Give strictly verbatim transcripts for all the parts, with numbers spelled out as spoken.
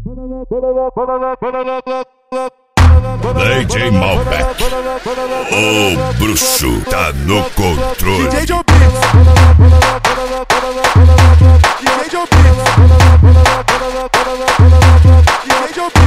D J Malbec, o bruxo tá no controle. D J Joe Beats, D J Joe Beats, D J Joe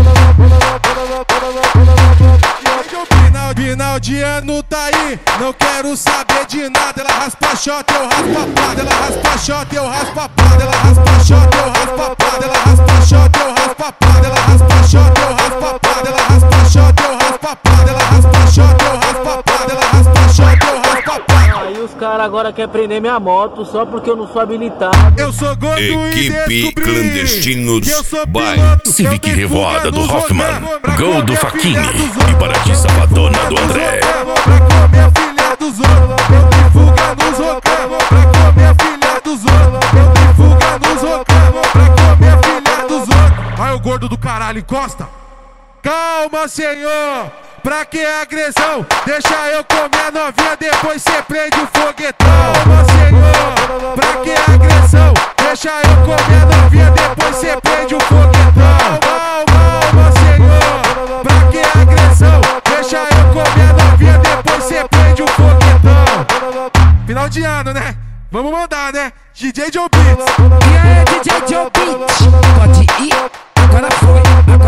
Beats. Final de ano tá aí, não quero saber de nada. Ela raspa shot, eu raspa a pada. Ela raspa shot, eu raspa a pada. Ela raspa shot, eu raspa a pada. Ela raspa shot, eu raspa a pada. Ela raspa shot, eu raspa a pada. Ela raspa shot, eu raspa a pada. Ela raspa shot, eu raspa a pada. Ela raspa shot, eu raspa a pada. Aí os caras agora querem prender minha moto só porque eu não sou habilitado. Eu sou gordo Equipe e Clandestinos by Civic Revoada do Hoffman, Gol do Faquini e Paradisa Madonna do André. Pra comer a filha dos outros, eu tenho fuga nos rocamos. Pra comer a filha dos outros, eu tenho fuga nos rocamos. Pra comer a filha dos outros. Aí o gordo do caralho encosta. Calma, senhor, pra que agressão? Deixa eu comer a novinha, depois cê prende o foguetão. Calma, senhor, pra que agressão? Deixa eu comer a novinha, depois cê prende o foguetão. Calma, senhor, pra que agressão? Deixa eu comer a novinha, depois cê prende o foguetão. Final de ano, né? Vamos mandar, né? D J Joe Beats. E aí, D J Joe Beats, pode ir, agora foi.